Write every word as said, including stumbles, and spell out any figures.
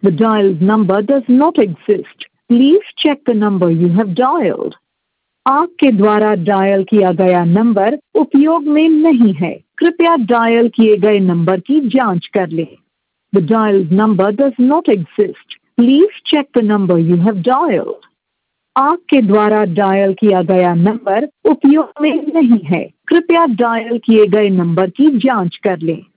The dialed number does not exist. Please check the number you have dialed. आपके द्वारा dial किया गया number उपयोग में नहीं है। कृपया डायल किए गए नंबर की जांच कर लें। The dialed number does not exist. Please check the number you have dialed. आपके द्वारा डायल किया गया नंबर उपयोग में नहीं है। कृपया डायल किए गए नंबर की जांच कर लें।